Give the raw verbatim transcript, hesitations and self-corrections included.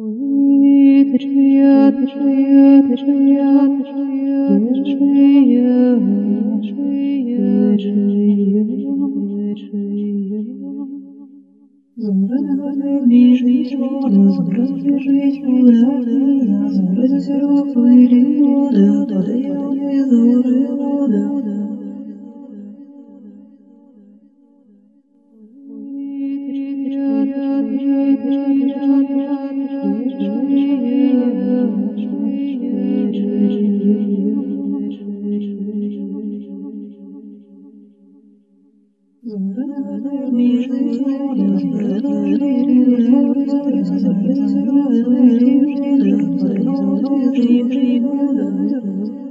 Бежит вода, забрать бежит вода, забрать сироп или вода, подаю не зуры вода. Thank you.